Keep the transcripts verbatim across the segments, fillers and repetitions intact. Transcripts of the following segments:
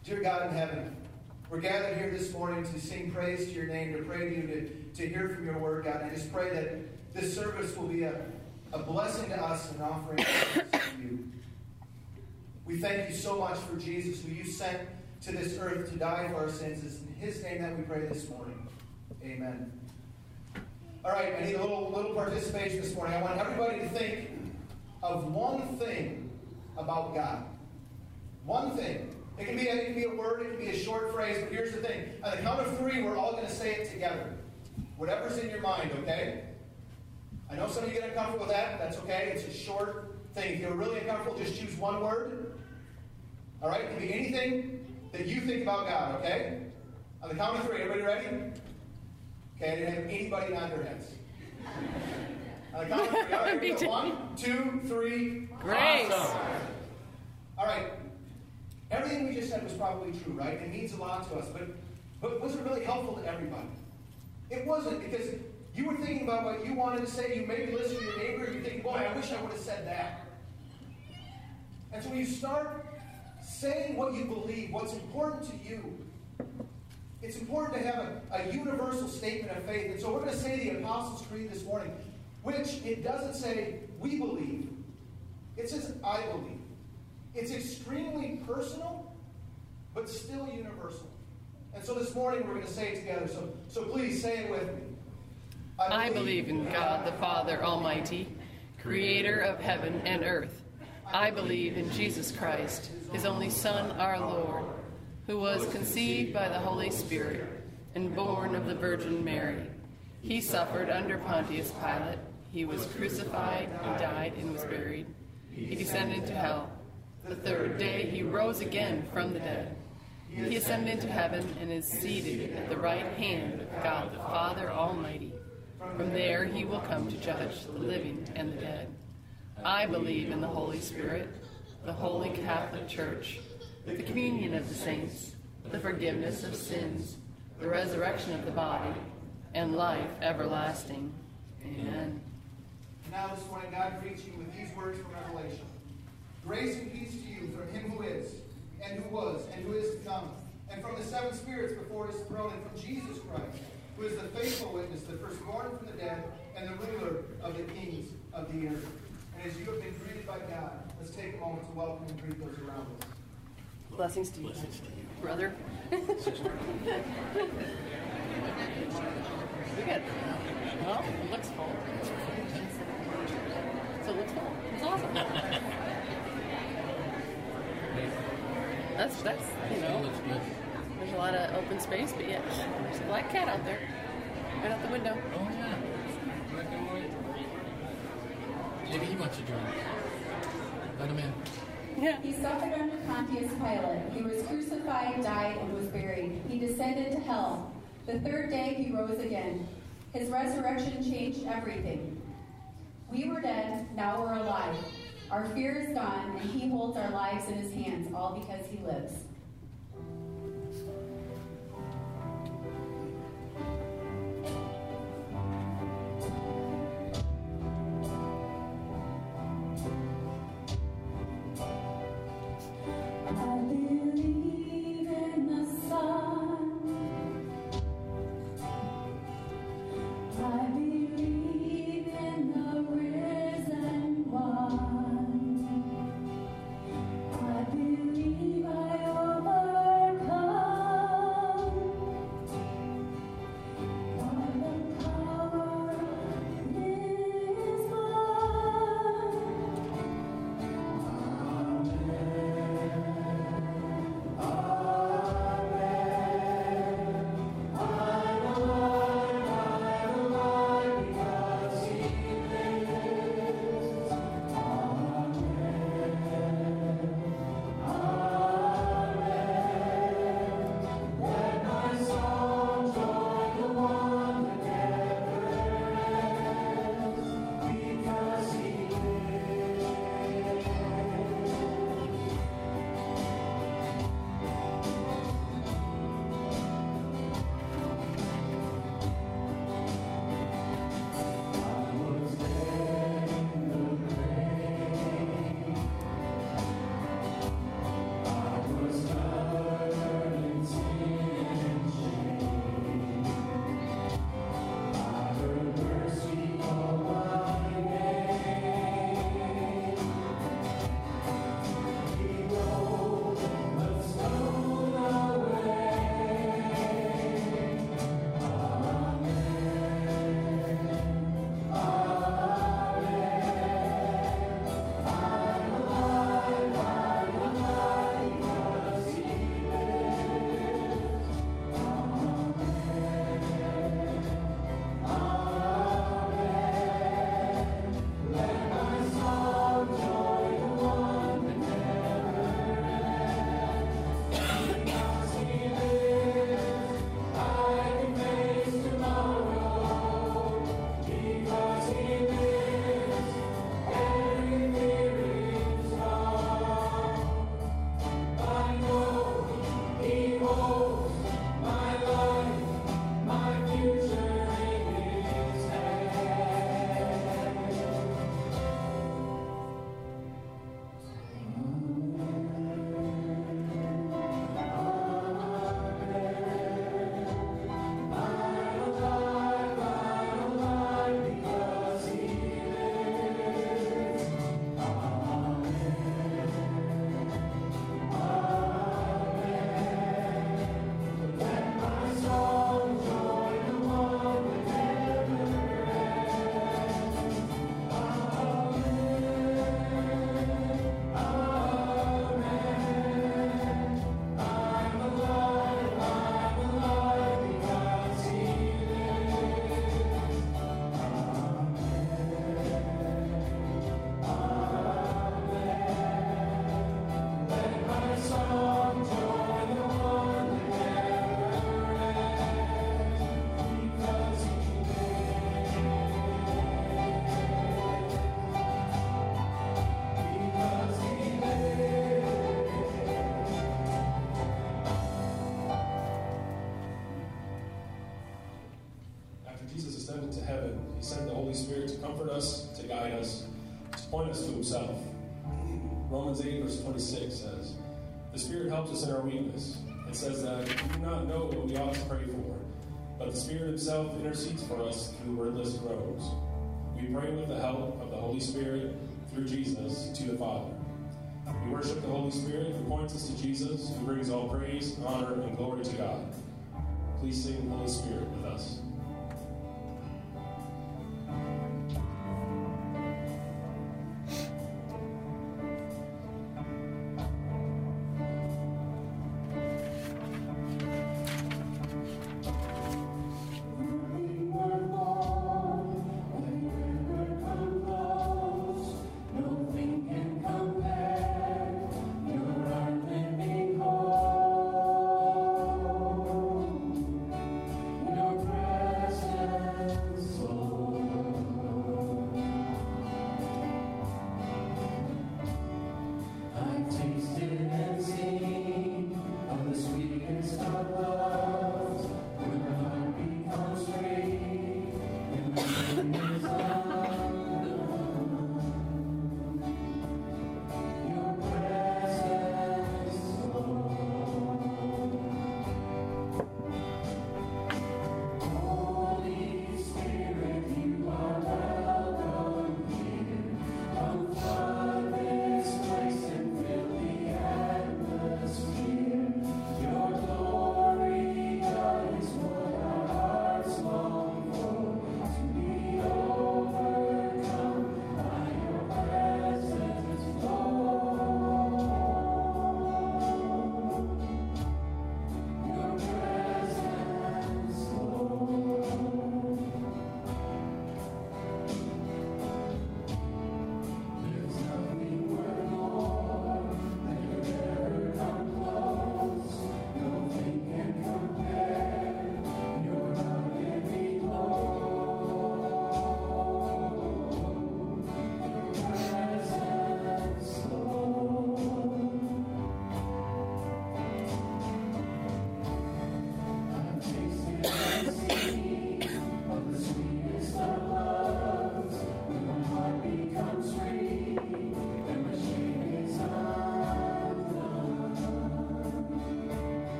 Dear God in heaven, we're gathered here this morning to sing praise to your name, to pray to you, to, to hear from your word, God. And I just pray that this service will be a, a blessing to us and an offering to you. We thank you so much for Jesus, who you sent to this earth to die for our sins. It's in his name that we pray this morning. Amen. All right, I need a little, little participation this morning. I want everybody to think of one thing about God. One thing. It can be a, it can be a word, it can be a short phrase, but here's the thing. On the count of three, we're all going to say it together. Whatever's in your mind, okay? I know some of you get uncomfortable with that. That's okay. It's a short thing. If you're really uncomfortable, just choose one word. All right? It can be anything that you think about God, okay? On the count of three, everybody ready? Okay, I didn't have anybody nod their heads. On the count of three, all right, here we go. One, two, three. Grace. Awesome. All right. Everything we just said was probably true, right? It means a lot to us, but, but was it really helpful to everybody? It wasn't, because you were thinking about what you wanted to say. You maybe listened to your neighbor, and you're thinking, boy, I wish I would have said that. And so when you start saying what you believe, what's important to you, it's important to have a, a universal statement of faith. And so we're going to say the Apostles' Creed this morning, which it doesn't say we believe. It says I believe. It's extremely personal, but still universal. And so this morning we're going to say it together. So, so please say it with me. I believe in God the Father Almighty, creator of heaven and earth. I believe in Jesus Christ, his only Son, our Lord, who was conceived by the Holy Spirit and born of the Virgin Mary. He suffered under Pontius Pilate. He was crucified and died and was buried. He descended into hell. The third day he rose again from the dead. He ascended into heaven and is seated at the right hand of God the Father Almighty. From there he will come to judge the living and the dead. I believe in the Holy Spirit, the Holy Catholic Church, the communion of the saints, the forgiveness of sins, the resurrection of the body, and life everlasting. Amen. Now this morning God greets you with these words from Revelation. Grace and peace to you from him who is, and who was, and who is to come, and from the seven spirits before his throne, and from Jesus Christ, who is the faithful witness, the firstborn from the dead, and the ruler of the kings of the earth. And as you have been greeted by God, let's take a moment to welcome and greet those around us. Blessings to you, Blessings to you. Brother. We good. Well, it looks full. So it looks full. It's awesome. That's, that's, you know, there's a lot of open space, but yeah, there's a black cat out there, right out the window. Oh, yeah. Black and white. Maybe he wants to join. Let him in. Yeah. He suffered under Pontius Pilate. He was crucified, died, and was buried. He descended to hell. The third day he rose again. His resurrection changed everything. We were dead, now we're alive. Our fear is gone, and he holds our lives in his hands, all because he lives. I believe I He sent the Holy Spirit to comfort us, to guide us, to point us to himself. Romans eight, verse twenty-six says, the Spirit helps us in our weakness. It says that we do not know what we ought to pray for, but the Spirit himself intercedes for us through wordless groans. We pray with the help of the Holy Spirit through Jesus to the Father. We worship the Holy Spirit who points us to Jesus, who brings all praise, honor, and glory to God. Please sing Holy Spirit with us. Your presence.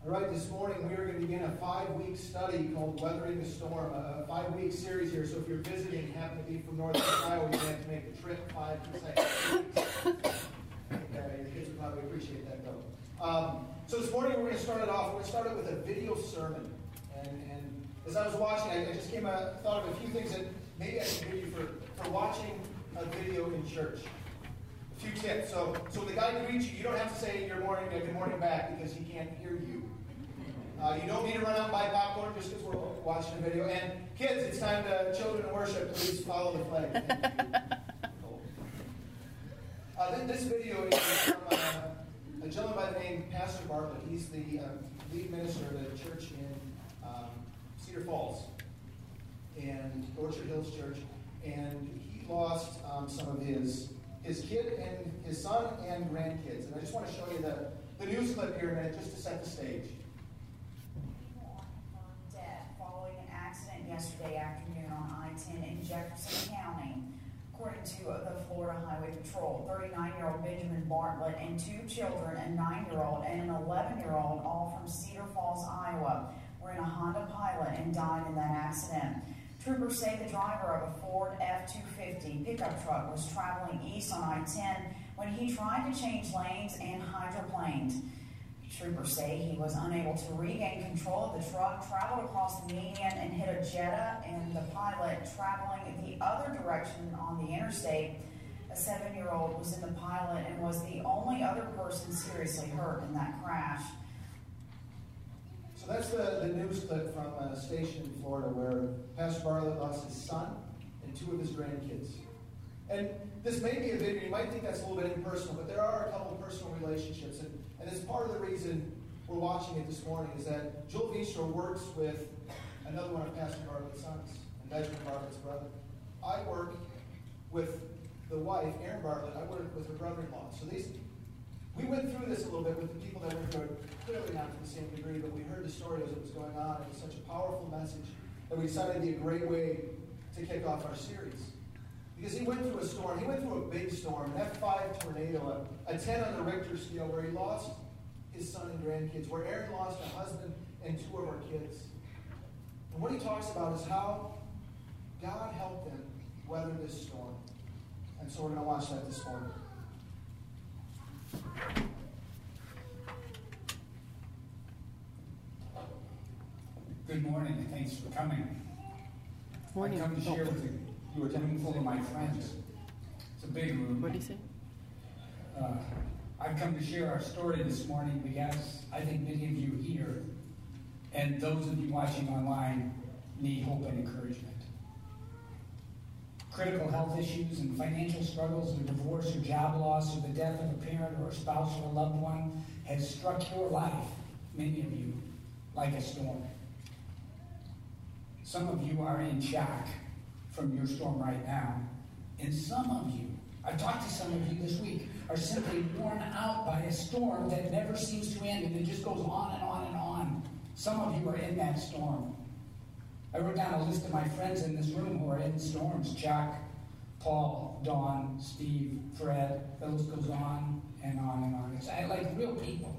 All right, this morning we are going to begin a five-week study called Weathering the Storm, a five-week series here. So if you're visiting, happen to be from Northern Ohio, you have to make the trip five consecutive weeks. Yeah, your kids would probably appreciate that, though. Um, so this morning we're going to start it off. We're going to start it with a video sermon. And, and as I was watching, I, I just came out, thought of a few things that maybe I can give you for, for watching a video in church. A few tips. So, so when the guy greets you, you don't have to say your morning, good morning back because he can't hear you. Uh, you don't need to run out and buy popcorn just because we're watching a video. And kids, it's time to children worship. Please follow the flag. uh, this, this video is from uh, a gentleman by the name of Pastor Bartlett. He's the uh, lead minister of the church in um, Cedar Falls and Orchard Hills Church. And he lost um, some of his his kid and his son and grandkids. And I just want to show you the, the news clip here in a minute just to set the stage. Yesterday afternoon on I ten in Jefferson County. According to the Florida Highway Patrol, thirty-nine-year-old Benjamin Bartlett and two children, a nine-year-old and an eleven-year-old, all from Cedar Falls, Iowa, were in a Honda Pilot and died in that accident. Troopers say the driver of a Ford F two fifty pickup truck was traveling east on I ten when he tried to change lanes and hydroplaned. Troopers say he was unable to regain control of the truck, traveled across the median and hit a Jetta, and the pilot traveling the other direction on the interstate. A seven-year-old was in the pilot and was the only other person seriously hurt in that crash. So that's the, the news clip from a station in Florida where Pastor Bartlett lost his son and two of his grandkids. And this may be a video, you might think that's a little bit impersonal, but there are a couple of personal relationships. And, and it's part of the reason we're watching it this morning is that Joel Vistra works with another one of Pastor Bartlett's sons, and Benjamin Bartlett's brother. I work with the wife, Erin Bartlett. I work with her brother-in-law. So these, we went through this a little bit with the people that went through it, clearly not to the same degree, but we heard the story as it was going on. It was such a powerful message that we decided it'd be a great way to kick off our series. Because he went through a storm. He went through a big storm, an F five tornado, a, a ten on the Richter scale, where he lost his son and grandkids, where Aaron lost a husband and two of our kids. And what he talks about is how God helped him weather this storm. And so we're going to watch that this morning. Good morning, and thanks for coming. Morning. I come to share with you. You were room full of my friends. It's a big room. What do you say? Uh, I've come to share our story this morning because I think many of you here and those of you watching online need hope and encouragement. Critical health issues and financial struggles or divorce or job loss or the death of a parent or a spouse or a loved one has struck your life, many of you, like a storm. Some of you are in shock from your storm right now. And some of you, I've talked to some of you this week, are simply worn out by a storm that never seems to end, and it just goes on and on and on. Some of you are in that storm. I wrote down a list of my friends in this room who are in storms. Chuck, Paul, Dawn, Steve, Fred, the list goes on and on and on. It's like real people.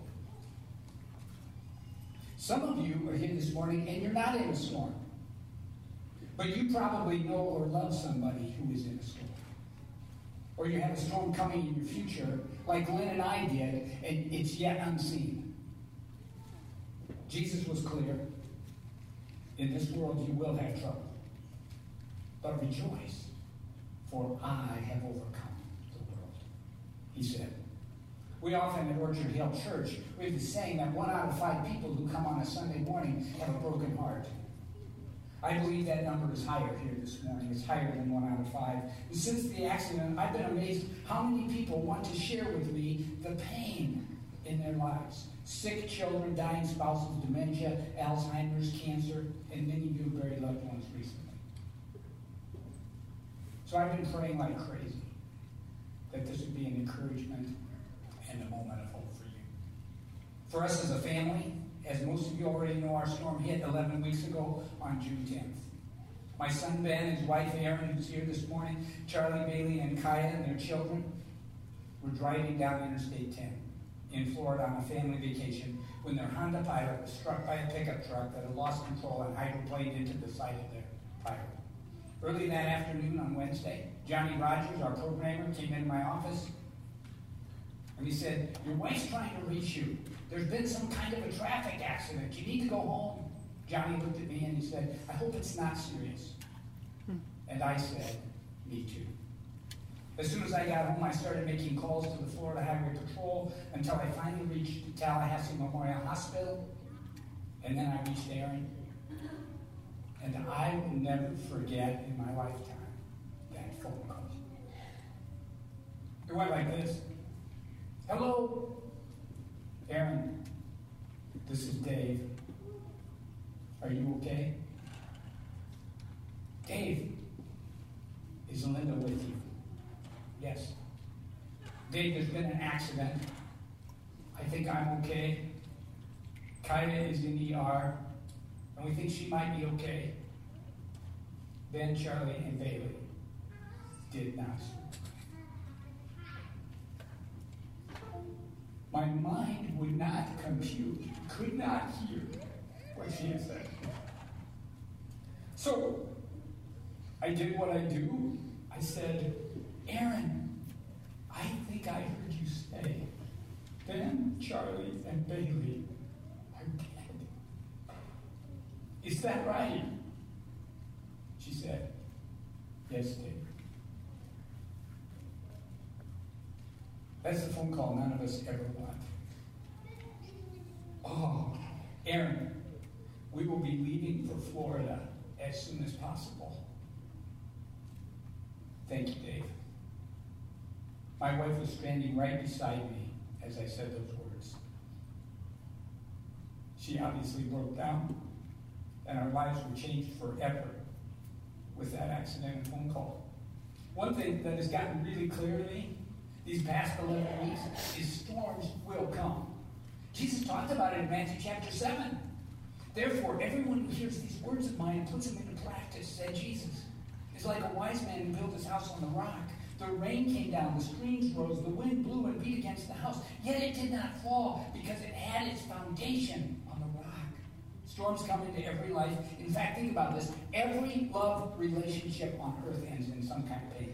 Some of you are here this morning and you're not in a storm. But you probably know or love somebody who is in a storm. Or you have a storm coming in your future, like Lynn and I did, and it's yet unseen. Jesus was clear. In this world you will have trouble. But rejoice, for I have overcome the world, he said. We often at Orchard Hill Church, we have the saying that one out of five people who come on a Sunday morning have a broken heart. I believe that number is higher here this morning. It's higher than one out of five. And since the accident, I've been amazed how many people want to share with me the pain in their lives. Sick children, dying spouses, dementia, Alzheimer's, cancer, and many of you buried loved ones recently. So I've been praying like crazy that this would be an encouragement and a moment of hope for you. For us as a family, as most of you already know, our storm hit eleven weeks ago on June tenth. My son Ben, his wife Erin, who's here this morning, Charlie, Bailey, and Kaya and their children were driving down Interstate ten. in Florida on a family vacation when their Honda Pilot was struck by a pickup truck that had lost control and hydroplaned into the side of their Pilot. Early that afternoon on Wednesday, Johnny Rogers, our programmer, came into my office and he said, "Your wife's trying to reach you. There's been some kind of a traffic accident. You need to go home." Johnny looked at me and he said, "I hope it's not serious." Hmm. And I said, "Me too." As soon as I got home, I started making calls to the Florida Highway Patrol until I finally reached the Tallahassee Memorial Hospital, and then I reached Aaron. And I will never forget in my lifetime that phone call. It went like this. "Hello, Aaron, this is Dave. Are you okay? Dave, is Linda with you?" "Yes." "Dave, there's been an accident. I think I'm okay. Kaida is in E R, and we think she might be okay." Ben, Charlie, and Bailey did not. My mind would not compute, could not hear what she had said. So I did what I do. I said, "Aaron, I think I heard you say Ben, Charlie, and Bailey are dead. Is that right?" She said, "Yes, Dave." That's the phone call none of us ever want. "Oh, Aaron, we will be leaving for Florida as soon as possible." "Thank you, Dave." My wife was standing right beside me as I said those words. She obviously broke down, and our lives were changed forever with that accident and phone call. One thing that has gotten really clear to me these past eleven weeks is storms will come. Jesus talked about it in Matthew chapter seven. "Therefore, everyone who hears these words of mine and puts them into practice," said Jesus, "is like a wise man who built his house on the rock. The rain came down, the streams rose, the wind blew and beat against the house, yet it did not fall because it had its foundation on the rock." Storms come into every life. In fact, think about this. Every love relationship on earth ends in some kind of pain.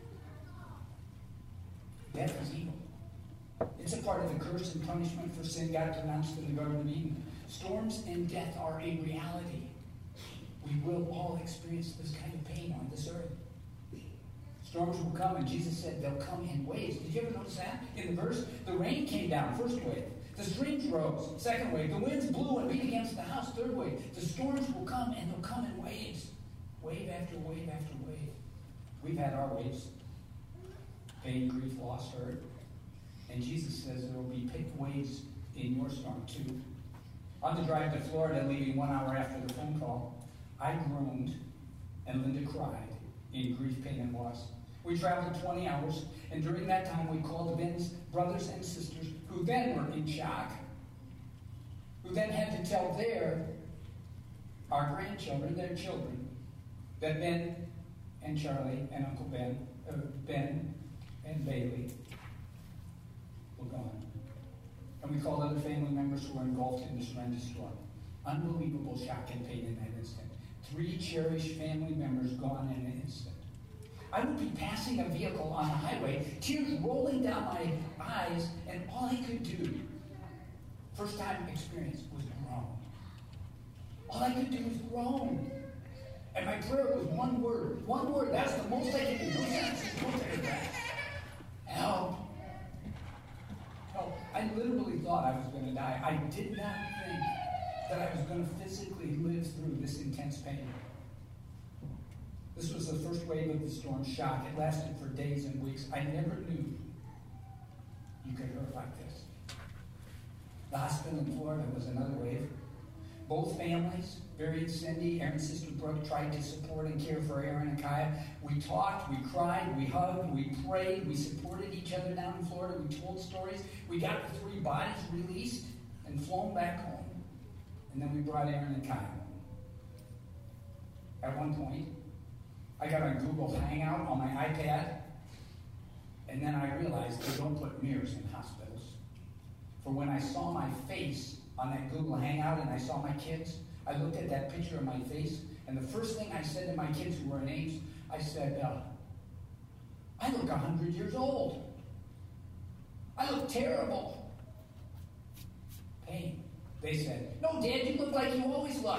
Death is evil. It's a part of the curse and punishment for sin God pronounced in the Garden of Eden. Storms and death are a reality. We will all experience this kind of pain on this earth. Storms will come, and Jesus said they'll come in waves. Did you ever notice that? In the verse, the rain came down, first wave. The streams rose, second wave. The winds blew and beat against the house, third wave. The storms will come, and they'll come in waves. Wave after wave after wave. We've had our waves. Pain, grief, loss, hurt. And Jesus says there will be waves in your storm too. On the drive to Florida, leaving one hour after the phone call, I groaned and Linda cried in grief, pain, and loss. We traveled twenty hours, and during that time we called Ben's brothers and sisters, who then were in shock, who then had to tell their, our grandchildren, their children, that Ben and Charlie and Uncle Ben, uh, Ben and Bailey were gone. And we called other family members who were engulfed in this horrendous storm. Unbelievable shock and pain in that instant. Three cherished family members gone in an instant. I would be passing a vehicle on a highway, tears rolling down my eyes, and all I could do, first time experience, was groan. All I could do was groan. And my prayer was one word. One word. That's the most I could do. No sentences, no paragraphs. Help. Help. I literally thought I was going to die. I did not think that I was going to physically live through this intense pain. This was the first wave of the storm shock. It lasted for days and weeks. I never knew you could hurt like this. The hospital in Florida was another wave. Both families buried Cindy. Aaron's sister Brooke tried to support and care for Aaron and Kaya. We talked, we cried, we hugged, we prayed, we supported each other down in Florida. We told stories. We got the three bodies released and flown back home. And then we brought Aaron and Kaya home. At one point, I got on Google Hangout on my iPad, and then I realized they don't put mirrors in hospitals. For when I saw my face on that Google Hangout and I saw my kids, I looked at that picture of my face, and the first thing I said to my kids who were in Ames, I said, uh, I look one hundred years old. I look terrible. Pain. They said, no, Dad, you look like you always look.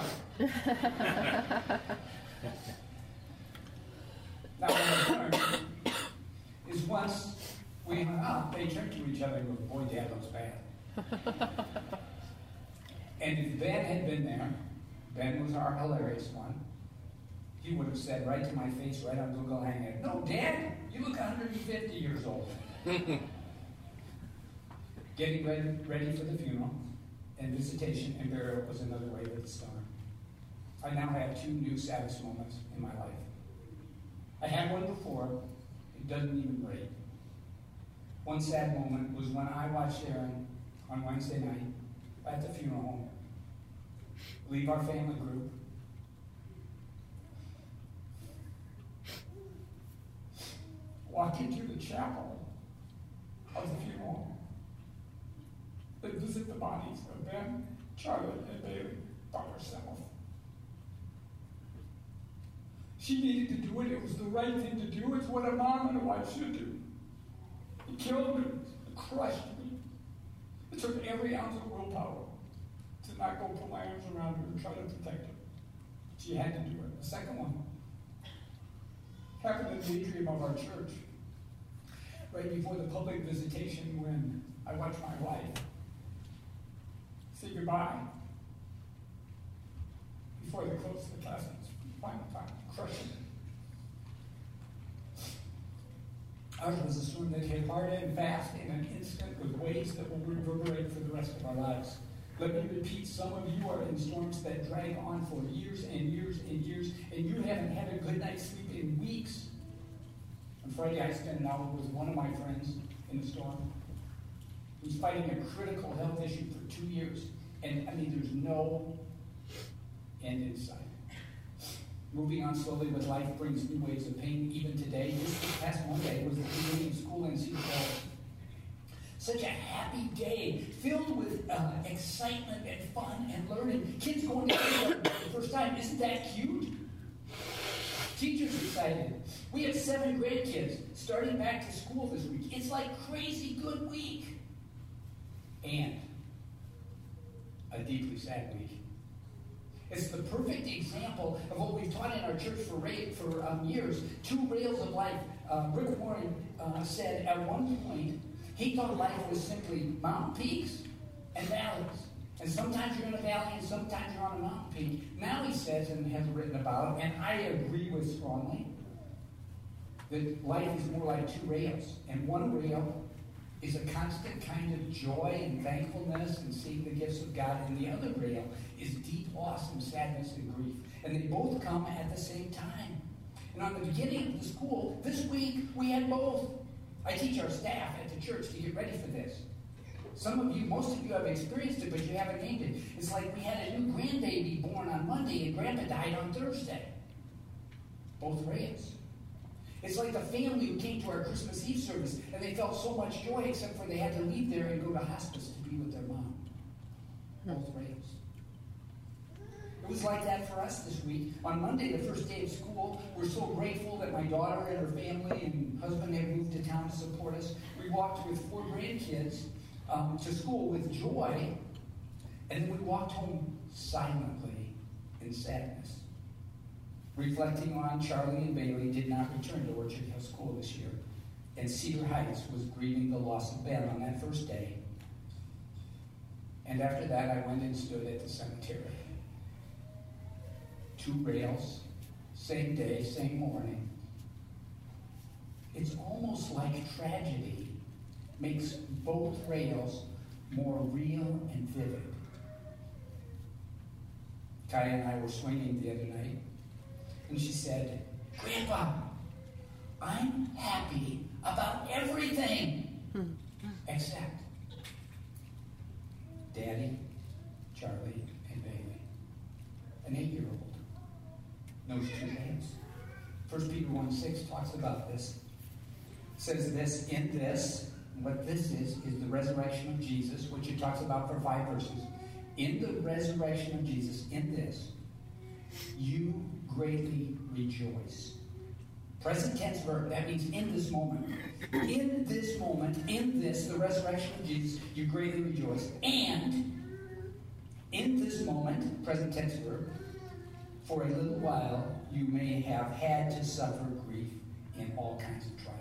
Now, what I learned is once we hung up, they turned to each other and go, boy, Dad looks bad. And if Ben had been there, Ben was our hilarious one, he would have said right to my face, right on Google Hangout, no, Dad, you look one hundred fifty years old. Getting ready, ready for the funeral and visitation and burial was another wave of the storm. I now have two new saddest moments in my life. I had one before, it doesn't even rate. One sad moment was when I watched Sharon on Wednesday night at the funeral home leave our family group, walk into the chapel of the funeral home, and visit the bodies of Ben, Charlotte, and Bailey by herself. She needed to do it. It was the right thing to do. It's what a mom and a wife should do. It killed me. It crushed me. It took every ounce of willpower to not go put my arms around her and try to protect her. She had to do it. The second one happened in the atrium of our church, right before the public visitation, when I watched my wife say goodbye before they closed the caskets. Final time, crushing it. Ours was a storm that hit hard and fast in an instant with waves that will reverberate for the rest of our lives. Let me repeat, some of you are in storms that drag on for years and years and years, and you haven't had a good night's sleep in weeks. On Friday, I spent an hour with one of my friends in the storm who's fighting a critical health issue for two years. And, I mean, there's no end in sight. Moving on slowly with life brings new waves of pain even today. This past Monday was the beginning of school in Cedar Falls. Such a happy day, filled with uh, excitement and fun and learning. Kids going to school for the first time. Isn't that cute? Teachers excited. We have seven grandkids starting back to school this week. It's like crazy good week. And a deeply sad week. It's the perfect example of what we've taught in our church for, for um, years. Two rails of life. Uh, Rick Warren uh, said at one point, he thought life was simply mountain peaks and valleys. And sometimes you're in a valley and sometimes you're on a mountain peak. Now he says, and has written about, and I agree with strongly, that life is more like two rails. And one rail is a constant kind of joy and thankfulness and seeing the gifts of God. And the other rail is deep loss and sadness and grief. And they both come at the same time. And on the beginning of the school, this week, we had both. I teach our staff at the church to get ready for this. Some of you, most of you have experienced it, but you haven't named it. It's like we had a new grandbaby born on Monday and Grandpa died on Thursday. Both rails. It's like the family who came to our Christmas Eve service and they felt so much joy except for they had to leave there and go to hospice to be with their mom. Both rails. It was like that for us this week. On Monday, the first day of school, we're so grateful that my daughter and her family and husband had moved to town to support us. We walked with four grandkids um, to school with joy, and then we walked home silently in sadness. Reflecting on Charlie and Bailey did not return to Orchard Hill School this year, and Cedar Heights was grieving the loss of Ben on that first day. And after that, I went and stood at the cemetery. Two rails, same day, same morning. It's almost like tragedy makes both rails more real and vivid. Kaya and I were swinging the other night, and she said, Grandpa, I'm happy about everything except Daddy, Charlie, and Bailey, an eight-year-old. Knows two names. First Peter one six talks about this. It says this, in this, What this is, is the resurrection of Jesus, which it talks about for five verses. In the resurrection of Jesus, in this, you greatly rejoice. Present tense verb, that means in this moment. In this moment, in this, the resurrection of Jesus, you greatly rejoice. And in this moment, present tense verb, for a little while you may have had to suffer grief in all kinds of trials.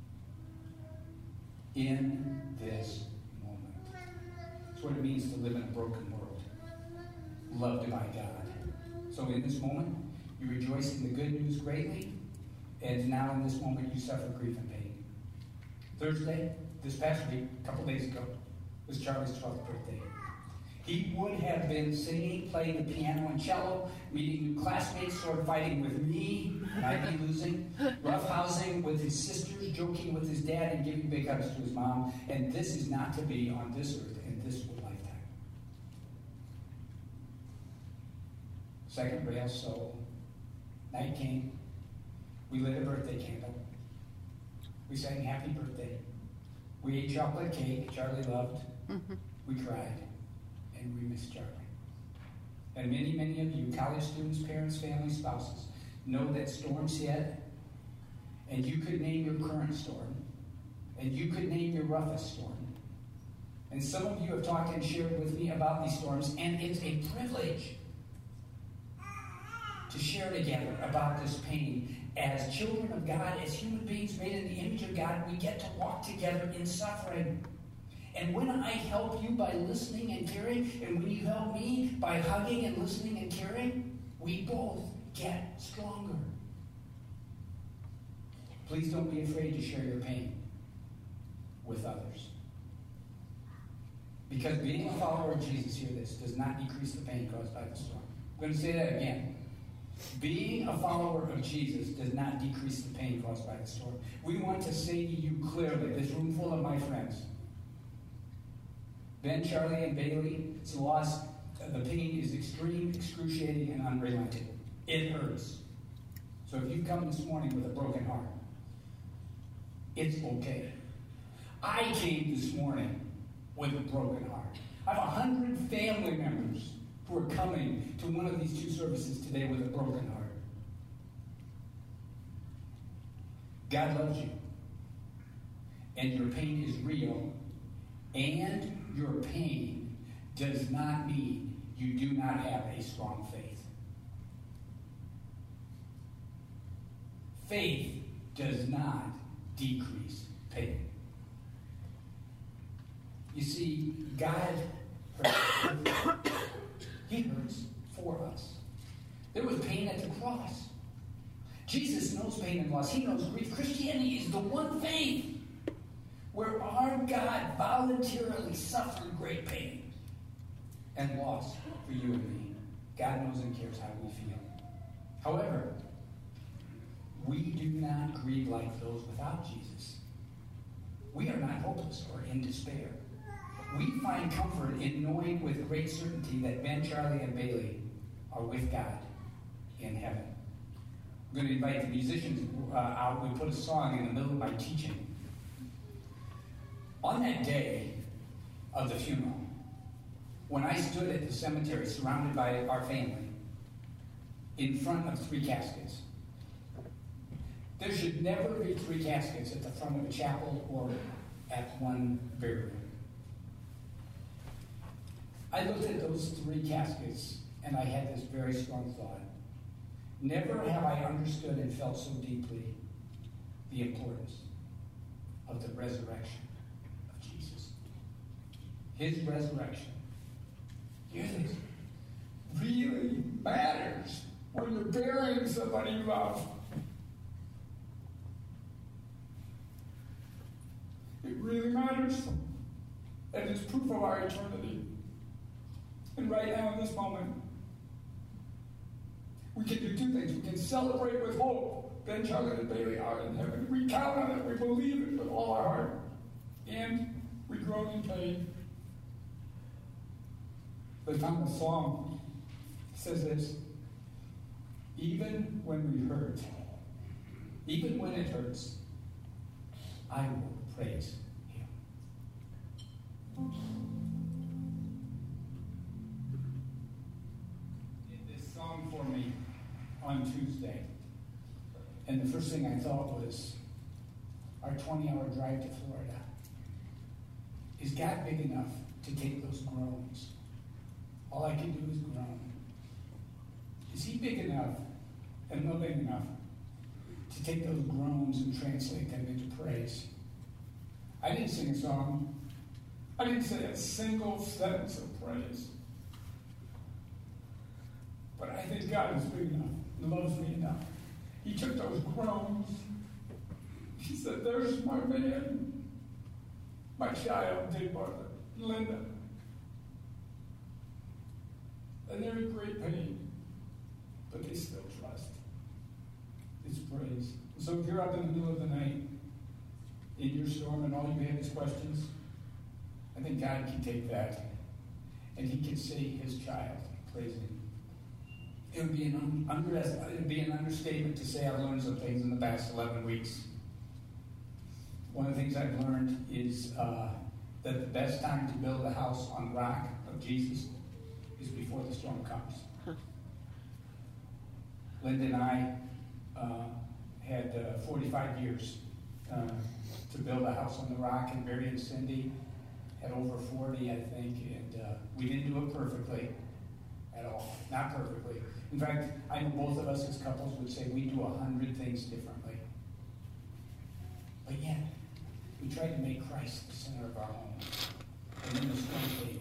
In this moment. That's what it means to live in a broken world, loved by God. So in this moment, you rejoice in the good news greatly, and now in this moment you suffer grief and pain. Thursday, this past week, a couple days ago, was Charlie's twelfth birthday. He would have been singing, playing the piano and cello, meeting new classmates, sword fighting with me, and I'd be losing, roughhousing with his sisters, joking with his dad, and giving big hugs to his mom. And this is not to be on this earth in this lifetime. Second rail, so night came. We lit a birthday candle. We sang happy birthday. We ate chocolate cake Charlie loved. Mm-hmm. We cried. And we miss Charlie. And many, many of you, college students, parents, families, spouses, know that storms hit, and you could name your current storm, and you could name your roughest storm. And some of you have talked and shared with me about these storms, and it's a privilege to share together about this pain. As children of God, as human beings made in the image of God, we get to walk together in suffering. And when I help you by listening and caring, and when you help me by hugging and listening and caring, we both get stronger. Please don't be afraid to share your pain with others. Because being a follower of Jesus, hear this, does not decrease the pain caused by the storm. I'm going to say that again. Being a follower of Jesus does not decrease the pain caused by the storm. We want to say to you clearly, this room full of my friends, Ben, Charlie, and Bailey's loss, the pain is extreme, excruciating, and unrelenting. It hurts. So if you come this morning with a broken heart, it's okay. I came this morning with a broken heart. I have a hundred family members who are coming to one of these two services today with a broken heart. God loves you. And your pain is real. And your pain does not mean you do not have a strong faith. Faith does not decrease pain. You see, God hurts. He hurts for us. There was pain at the cross. Jesus knows pain and loss. He knows grief. Christianity is the one faith where our God voluntarily suffered great pain and loss for you and me. God knows and cares how we feel. However, we do not grieve like those without Jesus. We are not hopeless or in despair. We find comfort in knowing with great certainty that Ben, Charlie, and Bailey are with God in heaven. I'm going to invite the musicians uh, out. We put a song in the middle of my teaching. On that day of the funeral, when I stood at the cemetery surrounded by our family, in front of three caskets, there should never be three caskets at the front of a chapel or at one burial. I looked at those three caskets and I had this very strong thought. Never have I understood and felt so deeply the importance of the resurrection. His resurrection. Hear this. Really matters when you're burying somebody you love. It really matters. And it's proof of our eternity. And right now in this moment, we can do two things. We can celebrate with hope. Ben, Charlie, and Bailey are in heaven. We count on it. We believe it with all our heart. And we groan in pain. The time of the song says this: even when we hurt, even when it hurts, I will praise Him. And the first thing I thought was, our twenty-hour drive to Florida, is God big enough to take those groans? All I can do is groan. Is he big enough and loving enough to take those groans and translate them into praise? I didn't sing a song. I didn't say a single sentence of praise. But I think God is big enough and loves me enough. He took those groans. He said, there's my man, my child, Dave Bartlett, Linda. And they're in great pain, but they still trust. It's praise. So if you're up in the middle of the night, in your storm, and all you have is questions, I think God can take that, and he can see his child praising. It would be an under, it would be an understatement to say I've learned some things in the past eleven weeks. One of the things I've learned is uh, that the best time to build a house on the rock of Jesus is before the storm comes. Huh. Linda and I uh, had uh, forty-five years uh, to build a house on the rock, and Barry and Cindy had over forty, I think, and uh, we didn't do it perfectly at all. Not perfectly. In fact, I know both of us as couples would say we do a hundred things differently. But yet, we tried to make Christ the center of our home. And then the storm came.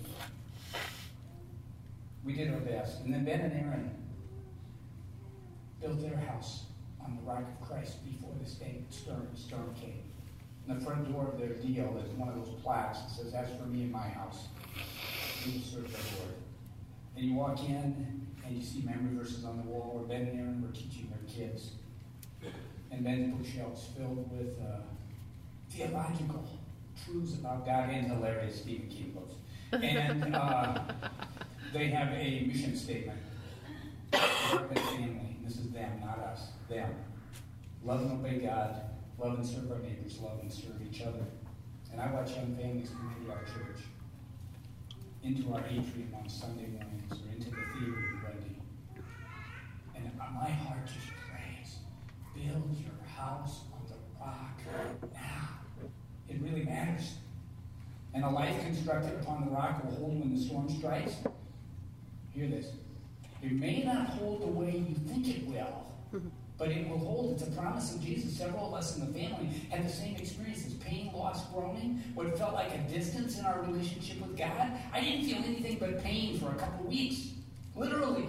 We did our best. And then Ben and Aaron built their house on the rock of Christ before the storm, storm came. And the front door of their deal is one of those plaques that says, "As for me and my house, we will serve the Lord." And you walk in, and you see memory verses on the wall where Ben and Aaron were teaching their kids. And Ben's bookshelves filled with uh, theological truths about God and hilarious Stephen King books. And uh, they have a mission statement. Family. This is them, not us. Them. Love and obey God. Love and serve our neighbors. Love and serve each other. And I watch young families come into our church, into our atrium on Sunday mornings, or into the theater in Grundy. And my heart just prays, build your house on the rock now. It really matters. And a life constructed upon the rock will hold when the storm strikes. Hear this. It may not hold the way you think it will, but it will hold. It's a promise of Jesus. Several of us in the family had the same experiences. Pain, loss, groaning, what felt like a distance in our relationship with God. I didn't feel anything but pain for a couple weeks. Literally.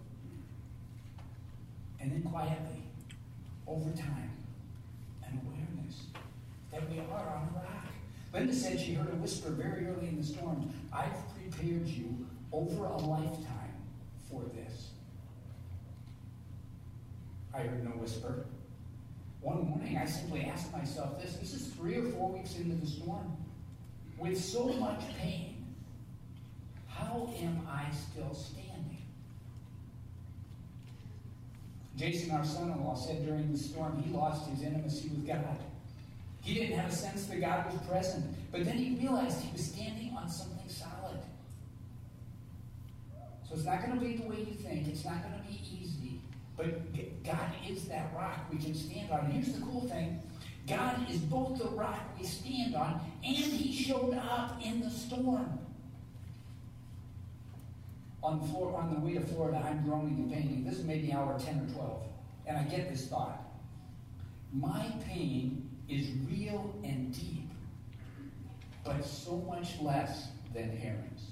And then quietly, over time, an awareness that we are on a rock. Linda said she heard a whisper very early in the storm. I've prepared you over a lifetime for this. I heard no whisper. One morning, I simply asked myself this. This is three or four weeks into the storm. With so much pain, how am I still standing? Jason, our son-in-law, said during the storm he lost his intimacy with God. He didn't have a sense that God was present. But then he realized he was standing on something solid. So it's not going to be the way you think. It's not going to be easy. But God is that rock we can stand on. And here's the cool thing. God is both the rock we stand on, and he showed up in the storm. On the, floor, on the way to Florida, I'm groaning and painting. This is maybe hour ten or twelve. And I get this thought. My pain is real and deep, but so much less than Aaron's.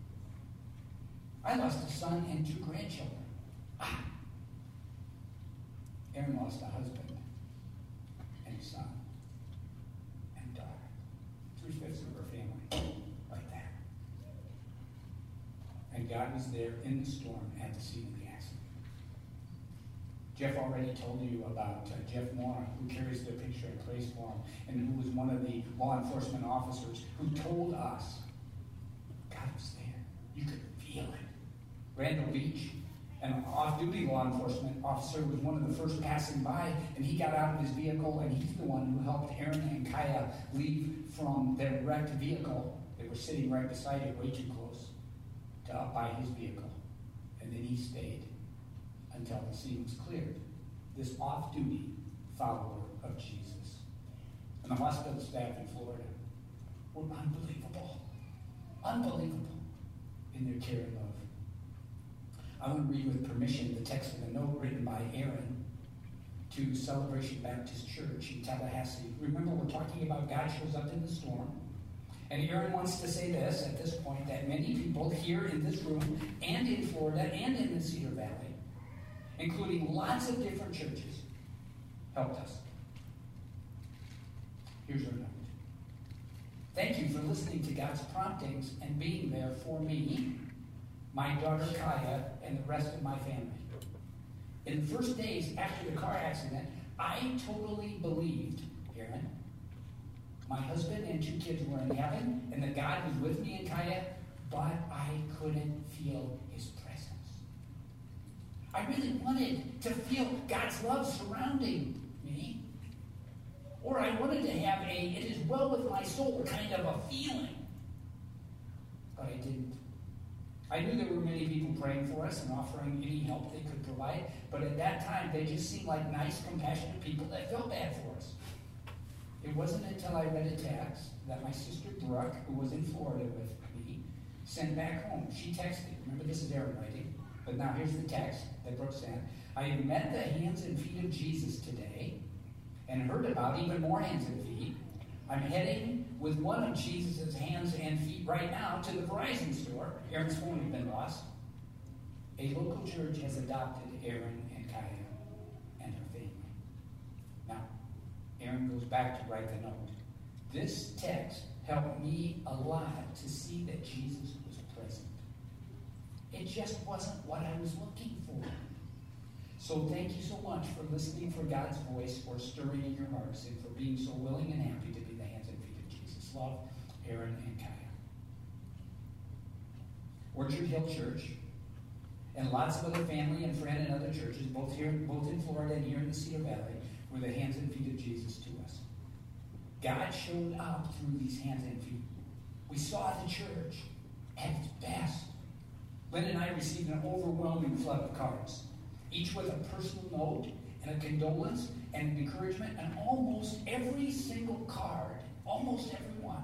I lost a son and two grandchildren. Ah. Aaron lost a husband and a son and daughter. Three-fifths of her family, like that. And God was there in the storm at the scene of the accident. Jeff already told you about uh, Jeff Moore, who carries the picture and prays for him, and who was one of the law enforcement officers who told us God was there. You could feel it. Randall Beach, an off-duty law enforcement officer, was one of the first passing by, and he got out of his vehicle, and he's the one who helped Aaron and Kaya leave from their wrecked vehicle. They were sitting right beside it, way too close, to up by his vehicle. And then he stayed until the scene was cleared. This off-duty follower of Jesus. And the hospital staff in Florida were unbelievable. Unbelievable in their care and love. I want to read with permission the text of a note written by Aaron to Celebration Baptist Church in Tallahassee. Remember, we're talking about God shows up in the storm. And Aaron wants to say this at this point, that many people here in this room and in Florida and in the Cedar Valley, including lots of different churches, helped us. Here's our note. Thank you for listening to God's promptings and being there for me, my daughter Kaya, and the rest of my family. In the first days after the car accident, I totally believed, Aaron, my husband and two kids were in heaven, and that God was with me and Kaya, but I couldn't feel his presence. I really wanted to feel God's love surrounding me. Or I wanted to have a, it is well with my soul kind of a feeling. But I didn't. I knew there were many people praying for us and offering any help they could provide, but at that time they just seemed like nice, compassionate people that felt bad for us. It wasn't until I read a text that my sister Brooke, who was in Florida with me, sent back home. She texted. Remember, this is Aaron writing, but now here's the text that Brooke sent. I have met the hands and feet of Jesus today and heard about even more hands and feet. I'm heading with one of Jesus' hands and feet right now to the Verizon store. Aaron's phone had been lost. A local church has adopted Aaron and Kaya and her family. Now, Aaron goes back to write the note. This text helped me a lot to see that Jesus was present. It just wasn't what I was looking for. So thank you so much for listening for God's voice, for stirring in your hearts, and for being so willing and happy to be the hands and feet of Jesus. Love, Aaron and Kaya. Orchard Hill Church and lots of other family and friend and other churches, both here, both in Florida and here in the Cedar Valley, were the hands and feet of Jesus to us. God showed up through these hands and feet. We saw the church at its best. Lynn and I received an overwhelming flood of cards, each with a personal note and a condolence and an encouragement, and almost every single card, almost every one,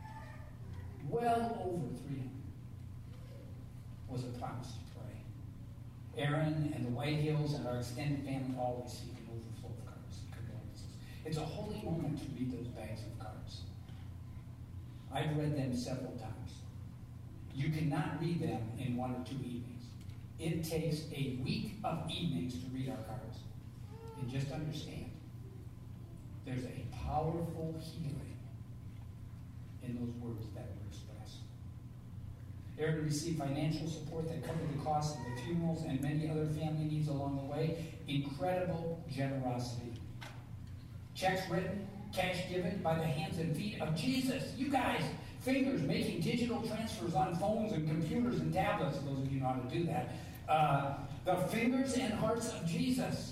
well over three hundred, was a promise to pray. Aaron and the White Hills and our extended family all received an overflow of cards and condolences. It's a holy moment to read those bags of cards. I've read them several times. You cannot read them in one or two evenings. It takes a week of evenings to read our cards. And just understand, there's a powerful healing in those words that were expressed. Aaron received financial support that covered the cost of the funerals and many other family needs along the way. Incredible generosity. Checks written, cash given by the hands and feet of Jesus. You guys, fingers making digital transfers on phones and computers and tablets. Those of you know how to do that. Uh, the fingers and hearts of Jesus.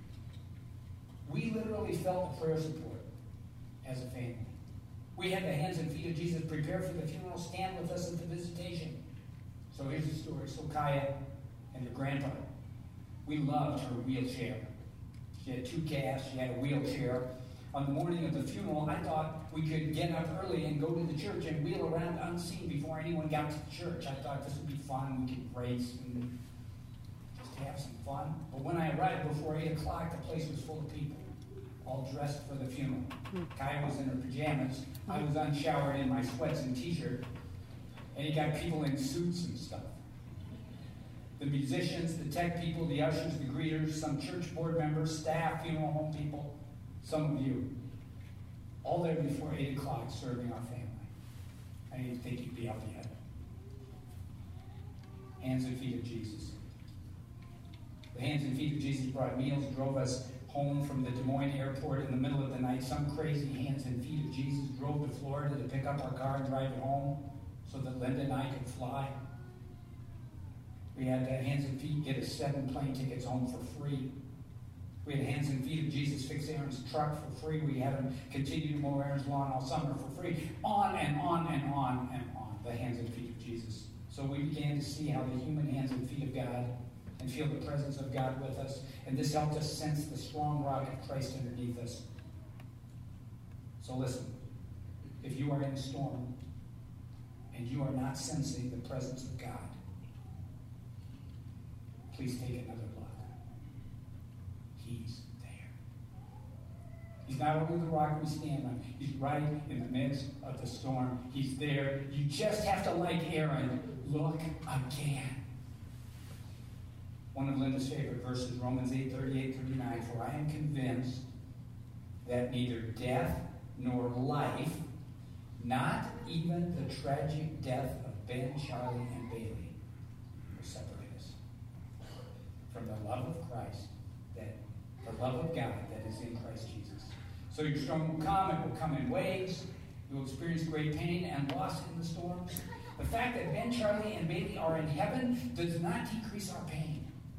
We literally felt the prayer support as a family. We had the hands and feet of Jesus prepare for the funeral, stand with us at the visitation. So here's the story. So Kaya and her grandpa, we loved her wheelchair. She had two casts, she had a wheelchair. On the morning of the funeral, I thought we could get up early and go to the church and wheel around unseen before anyone got to the church. I thought this would be fun. We could race and just have some fun. But when I arrived before eight o'clock, the place was full of people, all dressed for the funeral. Kaya was in her pajamas. I was unshowered in my sweats and t-shirt. And you got people in suits and stuff. The musicians, the tech people, the ushers, the greeters, some church board members, staff, funeral home people, some of you, all there before eight o'clock serving our family. I didn't think you'd be up yet. Hands and feet of Jesus. The hands and feet of Jesus brought meals, drove us home from the Des Moines airport in the middle of the night. Some crazy hands and feet of Jesus drove to Florida to pick up our car and drive it home so that Linda and I could fly. We had uh, hands and feet get us seven plane tickets home for free. We had hands and feet of Jesus fix Aaron's truck for free. We had him continue to mow Aaron's lawn all summer for free. On and on and on and on. The hands and feet of Jesus. So we began to see how the human hands and feet of God and feel the presence of God with us. And this helped us sense the strong rock of Christ underneath us. So listen, if you are in a storm and you are not sensing the presence of God, please take another look. He's there. He's not only the rock we stand on, he's right in the midst of the storm. He's there. You just have to, like Aaron, look again. One of Linda's favorite verses, Romans eight, thirty-eight, thirty-nine, for I am convinced that neither death nor life, not even the tragic death of Ben, Charlie, and Bailey, will separate us from the love of Christ, that the love of God that is in Christ Jesus. So your storm will come, it will come in waves, you will experience great pain and loss in the storms. The fact that Ben, Charlie, and Bailey are in heaven does not decrease our pain.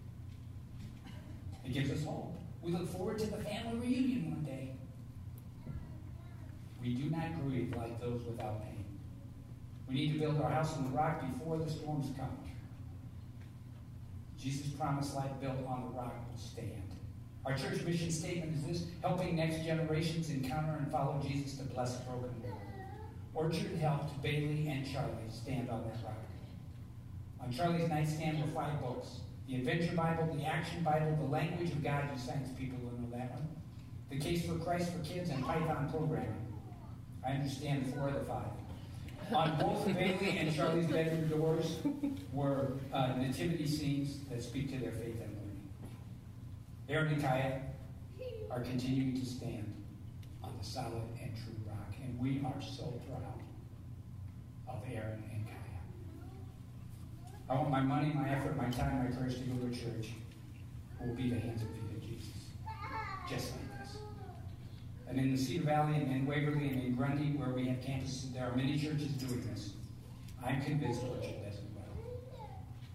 It gives us hope. We look forward to the family reunion one day. We do not grieve like those without pain. We need to build our house on the rock before the storms come. Jesus' promised life built on the rock will stand. Our church mission statement is this: helping next generations encounter and follow Jesus to bless a broken world. Orchard helped Bailey and Charlie stand on that rock. On Charlie's nightstand were five books: the Adventure Bible, the Action Bible, the Language of God. You science people will know that one. The Case for Christ for Kids, and Python programming. I understand four of the five. On both Bailey and Charlie's bedroom doors were uh, nativity scenes that speak to their faith and learning. Aaron and Kaya are continuing to stand on the solid and true rock, and we are so proud of Aaron and Kaya. I want my money, my effort, my time, my prayers to go to a church who will be the hands and feet of Jesus, just like this. And in the Cedar Valley and in Waverly and in Grundy, where we have campuses, there are many churches doing this. I'm convinced Orchard does as well.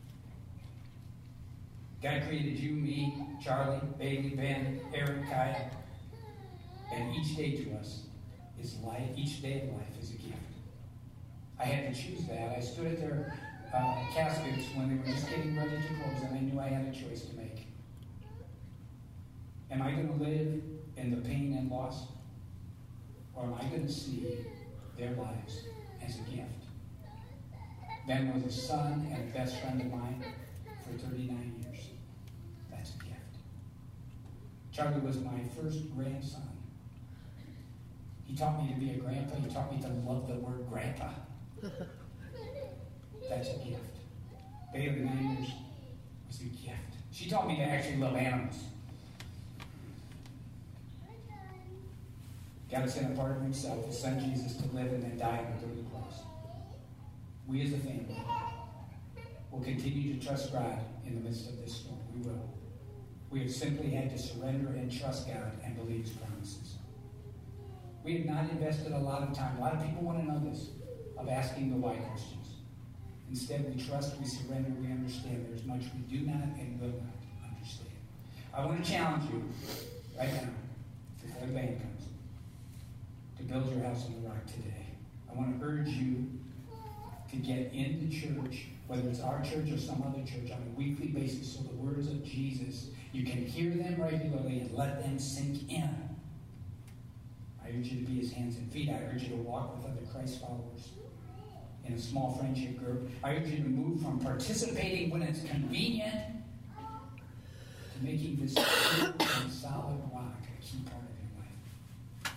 God created you, me, Charlie, Bailey, Ben, Aaron, Kaya, and each day to us is life. Each day of life is a gift. I had to choose that. I stood at their uh, caskets when they were just getting ready to close, and I knew I had a choice to make. Am I going to live in the pain and loss? Or am I going to see their lives as a gift? Ben was a son and a best friend of mine for thirty-nine years. That's a gift. Charlie was my first grandson. He taught me to be a grandpa. He taught me to love the word grandpa. That's a gift. Bailey, nine years, was a gift. She taught me to actually love animals. God sent a part of himself, his son Jesus, to live and then die on the third cross. We as a family will continue to trust God in the midst of this storm. We will. We have simply had to surrender and trust God and believe his promises. We have not invested a lot of time. A lot of people want to know this, of asking the why questions. Instead, we trust, we surrender, we understand there's much we do not and will not understand. I want to challenge you right now, before the band comes, to build your house on the rock today. I want to urge you to get into church, whether it's our church or some other church, on a weekly basis, so the words of Jesus, you can hear them regularly and let them sink in. I urge you to be his hands and feet. I urge you to walk with other Christ followers in a small friendship group. I urge you to move from participating when it's convenient to making this true and solid rock a key part of your life.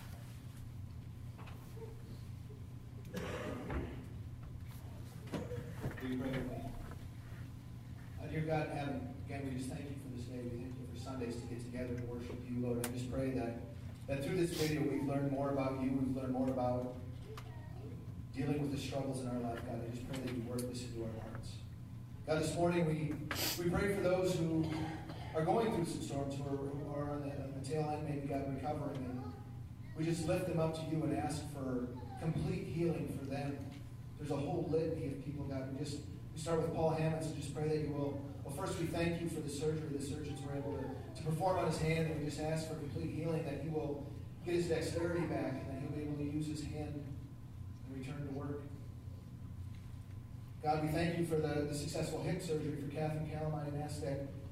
Will you pray with me? Uh, dear God in heaven, again, we just thank you for this day. We thank you for Sundays to get together and worship you, Lord. I just pray that, that through this video we've learned more about you. We've learned more about dealing with the struggles in our life, God. I just pray that you work this into our hearts. God, this morning we, we pray for those who are going through some storms, who are, who are on, the, on the tail end, maybe, God, recovering. And we just lift them up to you and ask for complete healing for them. There's a whole litany of people, God. We just we start with Paul Hammonds and just pray that you will. Well, first we thank you for the surgery. The surgeons were able to, to perform on his hand, and we just ask for complete healing, that he will get his dexterity back and that he'll be able to use his hand and return to work. God, we thank you for the, the successful hip surgery for Kathy Calamine and ask that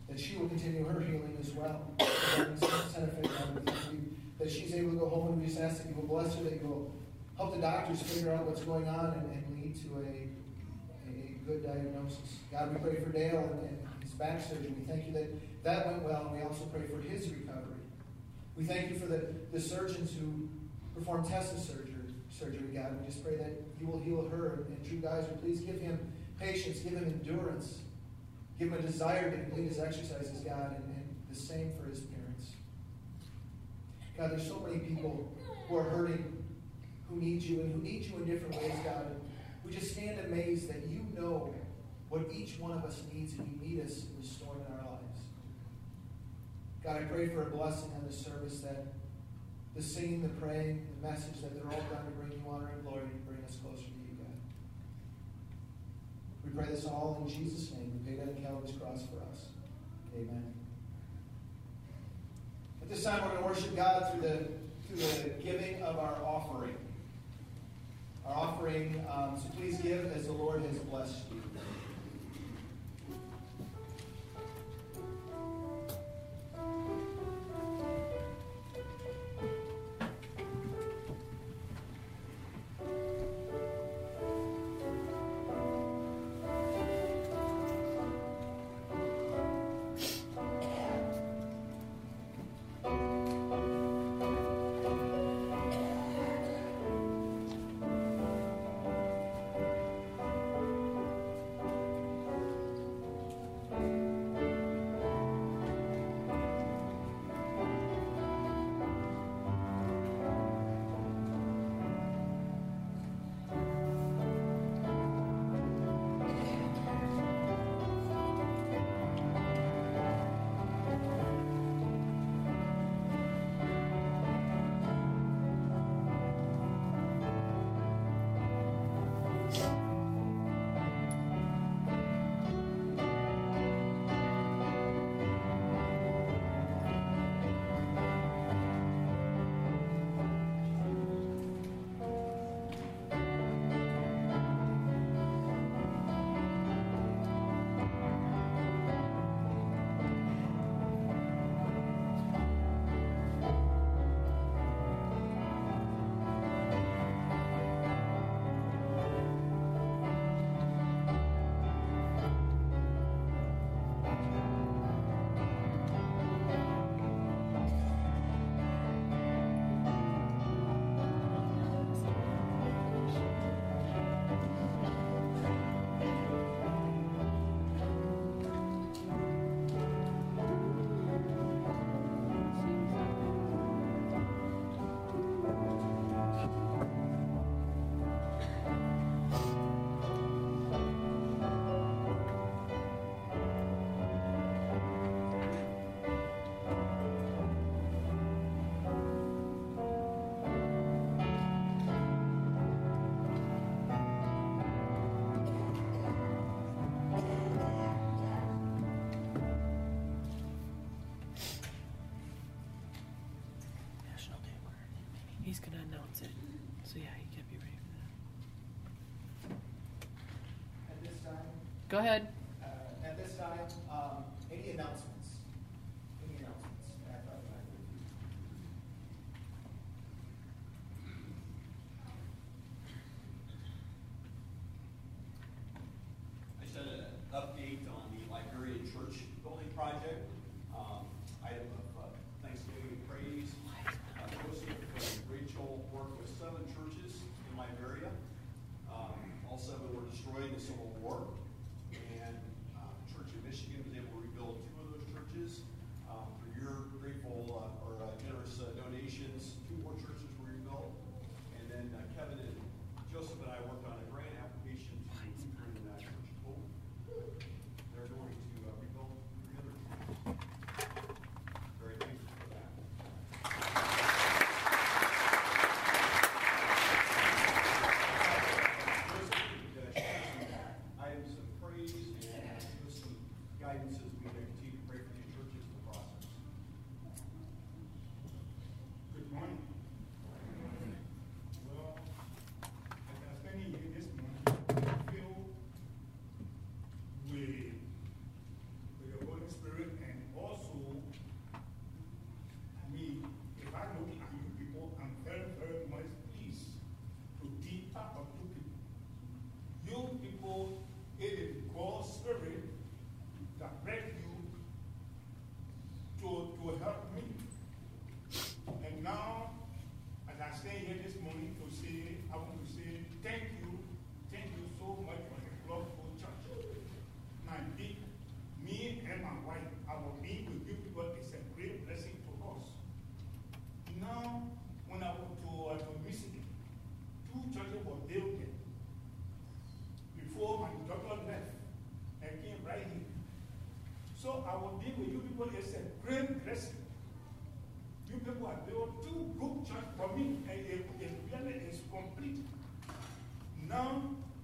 that she will continue her healing as well. Santa Fe, God, we thank you that she's able to go home, and we just ask that you will bless her, that you will help the doctors figure out what's going on and, and lead to a, a good diagnosis. God, we pray for Dale and, and his back surgery. We thank you that that went well, and we also pray for his recovery. We thank you for the, the surgeons who performed Tessa's surgery, surgery, God. We just pray that you will heal her. And, and Drew Geyser, please give him patience, give him endurance, give him a desire to complete his exercises, God, and, and the same for his parents. God, there's so many people who are hurting, who need you, and who need you in different ways, God. And we just stand amazed that you know what each one of us needs, and you meet us in the storm in our lives. God, I pray for a blessing on this service, that the singing, the praying, the message, that they're all done to bring you honor and glory, to bring us closer to you, God. We pray this all in Jesus' name. We paid on Calvary's cross for us. Amen. At this time, we're going to worship God through the through the giving of our offering. Our offering, um, so please give as the Lord has blessed you. He's going to announce it. So yeah, you can't be ready for that. At this time, Go ahead. uh, at this time, um, any announcements? Any announcements? I thought I would. I just had an update on the Liberian Church building project. Um, item of uh, Thanksgiving and praise. Uh, Joseph and Rachel worked with seven churches in Liberia. Um, all seven were destroyed in the Civil War. And uh, the Church of Michigan was able to rebuild two of those churches. Um, through your grateful uh, or uh, generous uh, donations, two more churches were rebuilt. And then uh, Kevin and Joseph and I worked on a grant application to bring that church home. They're going to uh, rebuild three other churches. Now,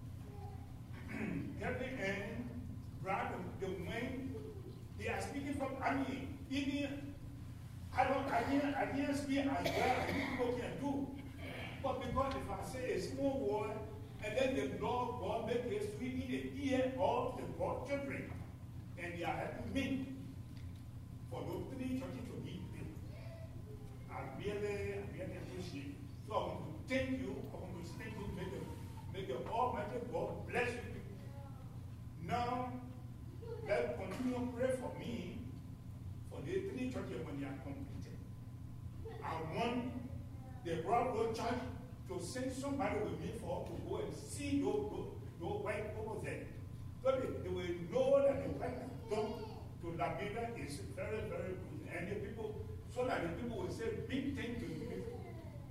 Captain N brought the, the men, they are speaking from, I mean, even, I don't, I didn't, I didn't speak as well as people can do. But because if I say a small word, and then the Lord God make it sweet in the ear of the God children, and they are helping me for those three churches to be built. I really, I really appreciate it. So I want to thank you. I want to thank you. Make the, make the Almighty God bless you people. Now, let's continue to pray for me for the three churches when they are completed. I want the Broadway Church to send somebody with me for to go and see those, those, those white people there. So they, they will know that the white done to Liberia is very, very good. And the people, so that the people will say big things to the people.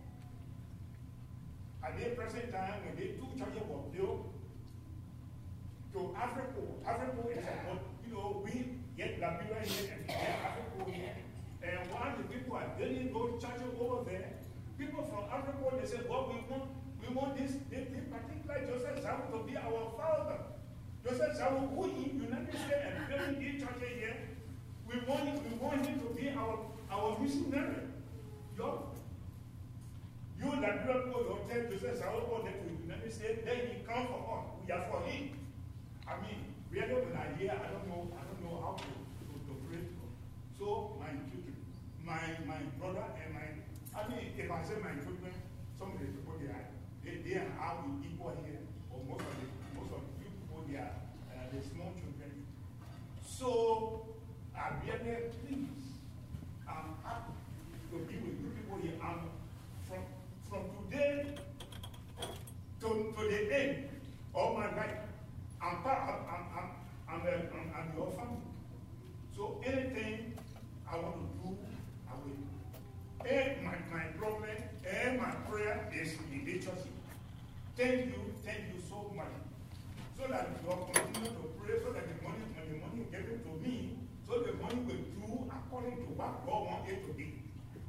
At the present time, when the two churches were built, to Africa, Africa is about, you know, we get Liberia here and we get Africa here. And while the people are building those churches over there, people from Africa, they say, well, we want, we want this, this, this particular Joseph Zawu to be our father. Joseph Zawu, who in the United States and building this church here, we want him, we want him to be our, our missionary. Yo, you that people, you tell Joseph Zawu go to the United States, then he come for us. We are for him. I mean, really when I hear, I don't know, I don't know how to, to, to pray. So my children, my my brother and my I mean, if I say my children, some of the people they are, they, they are out equal here, or most of the most of the people they are uh, the small children. So I really please, I'm happy to be with you people here. I'm from from today to, to the end of my life. I'm part. I'm I'm I'm, I'm, a, I'm, I'm your family. So anything I want to do, I will. And my, my problem and my prayer is in the church. Thank you, thank you so much. So that you will continue to pray so that the money, when the money is given to me, so the money will do according to what God wants it to be.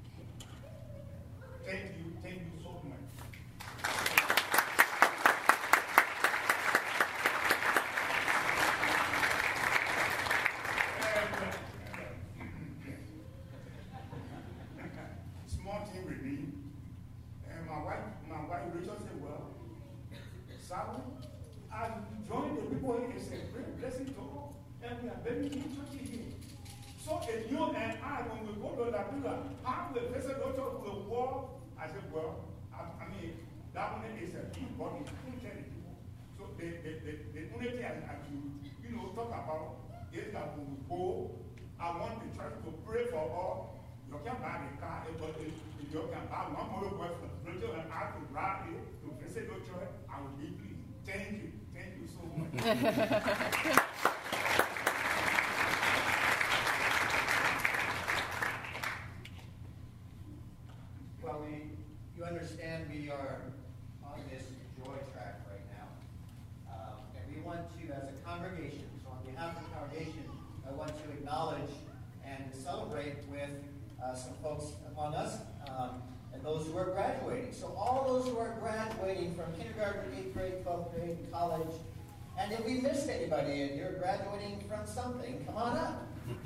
Thank you, thank you so much. I joined the people here and said, great blessing to all. And we are very interested here. So if you and I, when we go to Liberia, how the president will walk? I said, well, I, I mean, that one is a big body. I couldn't tell the people. So the, the, the, the only thing I, I can, you know, talk about is that when we go, I want the church to pray for all. You can buy the car, but if you can buy one more boyfriend, and I to ride it to visit the church, I will be pleased. Thank you. Thank you so much. Well, we, you understand we are on this joy track right now. Um, and we want to, as a congregation, so on behalf of the congregation, I want to acknowledge and celebrate with uh, some folks among us. Um, And those who are graduating. So all those who are graduating from kindergarten, eighth grade, twelfth grade, college, and if we missed anybody and you're graduating from something, come on up.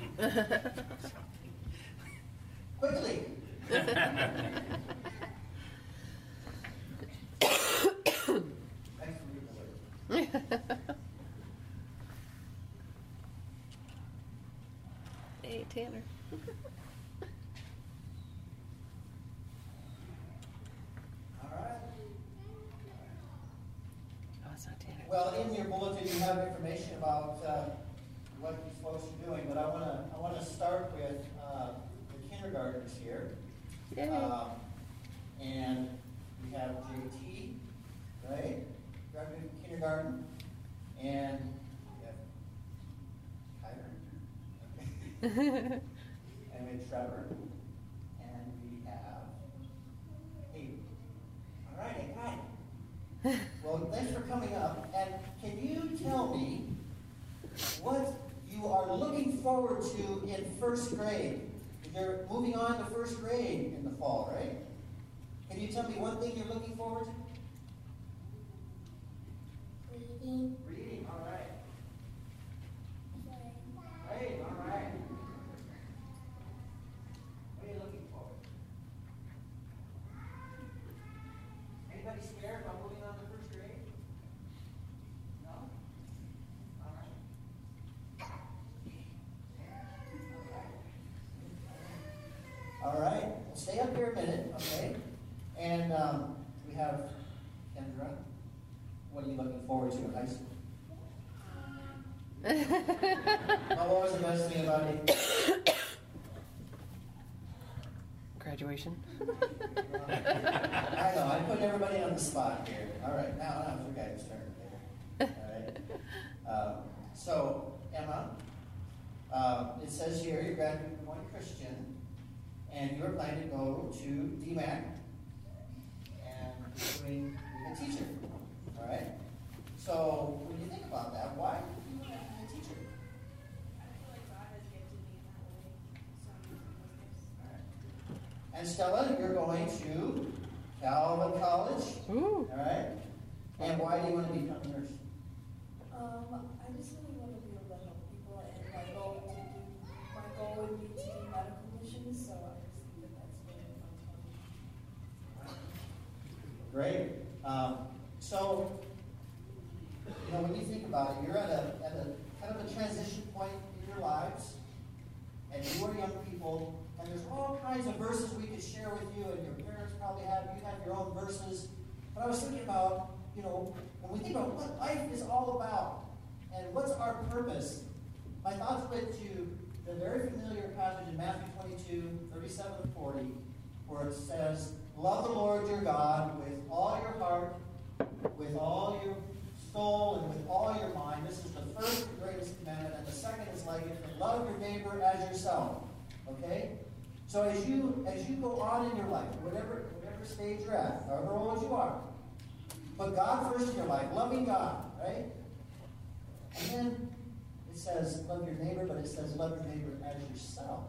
Quickly. Thanks for being the Hey, Tanner. Well, in your bulletin, you have information about uh, what these folks are doing, but I want to I want to start with uh, the kindergartners here. Um, and we have J T, right? Graduated from kindergarten. And we have Kyler. Okay. And we have Trevor. And we have Avery. All right, hey, hi. Well, thanks for coming up. And can you tell me what you are looking forward to in first grade? You're moving on to first grade in the fall, right? Can you tell me one thing you're looking forward to? Reading. Reading, all right. Playing, all right. What are you looking for? Anybody scared about moving on to first grade? No? All right. All right. Well, stay up here a minute, okay? And um, we have Kendra. What are you looking forward to in high school? Now, what was the best thing about it? Graduation. I know, I put everybody on the spot here. All right, now, now it's your guys' turn here. All right. Um, so, Emma, uh, it says here you're graduating from one Christian, and you're planning to go to D MAC and doing being a teacher. All right. So, when you think about that, why do you want to be a teacher? I feel like God has gifted me in that way, so I'm using those gifts. All right. And Stella, you're going to Calvin College. Ooh. All right. And why do you want to become a nurse? Um, I just really want to be able to help people, and my goal to do, my goal would be to do medical missions, so I just think that that's really fun. Great. Um, so, you know, when you think about it, you're at a, at a kind of a transition point in your lives, and you are young people, and there's all kinds of verses we could share with you, and your parents probably have, you have your own verses. But I was thinking about, you know, when we think about what life is all about, and what's our purpose, my thoughts went to the very familiar passage in Matthew twenty-two, thirty-seven and forty, where it says, love the Lord your God with all your heart, with all your soul, and with all your mind. This is the first and greatest commandment, and the second is like it, and love your neighbor as yourself. Okay? So as you as you go on in your life, whatever whatever stage you're at, however old you are, put God first in your life, loving God, right? And then it says love your neighbor, but it says love your neighbor as yourself.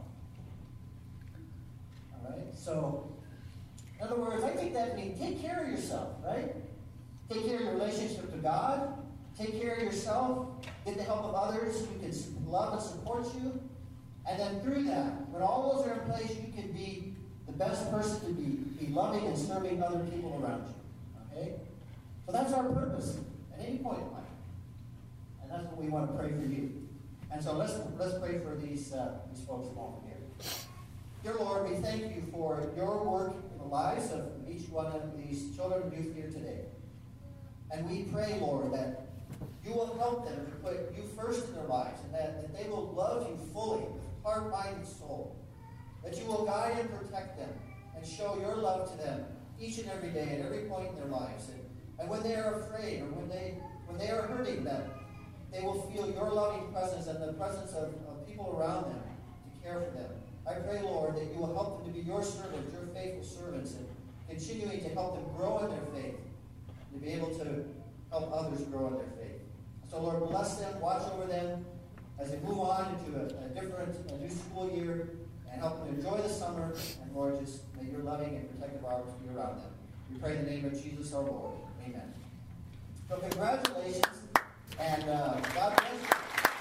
All right? So, in other words, I think that means take care of yourself, right? Take care of your relationship to God. Take care of yourself. Get the help of others who can love and support you. And then through that, when all those are in place, you can be the best person to be, be loving and serving other people around you. Okay? So that's our purpose at any point in life. And that's what we want to pray for you. And so let's let's pray for these, uh, these folks along here. Dear Lord, we thank you for your work in the lives of each one of these children and youth here today. And we pray, Lord, that you will help them to put you first in their lives, and that, that they will love you fully with heart, mind, and soul. That you will guide and protect them and show your love to them each and every day at every point in their lives. And, and when they are afraid or when they when they are hurting, that they will feel your loving presence and the presence of, of people around them to care for them. I pray, Lord, that you will help them to be your servants, your faithful servants, and continuing to help them grow in their faith, to be able to help others grow in their faith. So, Lord, bless them, watch over them as they move on into a, a different, a new school year, and help them enjoy the summer. And, Lord, just may your loving and protective arms be around them. We pray in the name of Jesus our Lord. Amen. So, congratulations, and uh, God bless you.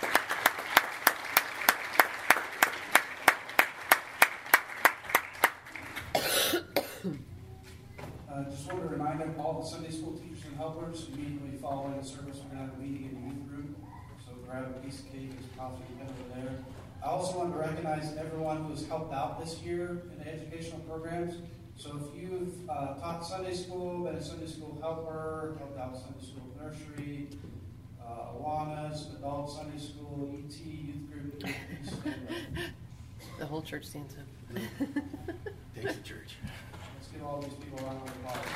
Uh, just want to remind all the Sunday school teachers and helpers, immediately following the service, we're going to have a meeting in the youth group. So grab a piece of cake and coffee and head over there. I also want to recognize everyone who has helped out this year in the educational programs. So if you've uh, taught Sunday school, been a Sunday school helper, helped out Sunday school nursery, uh, Awanas, adult Sunday school, E T, youth group, the whole church stands up. Thanks, church. Let's give all these people a round of applause.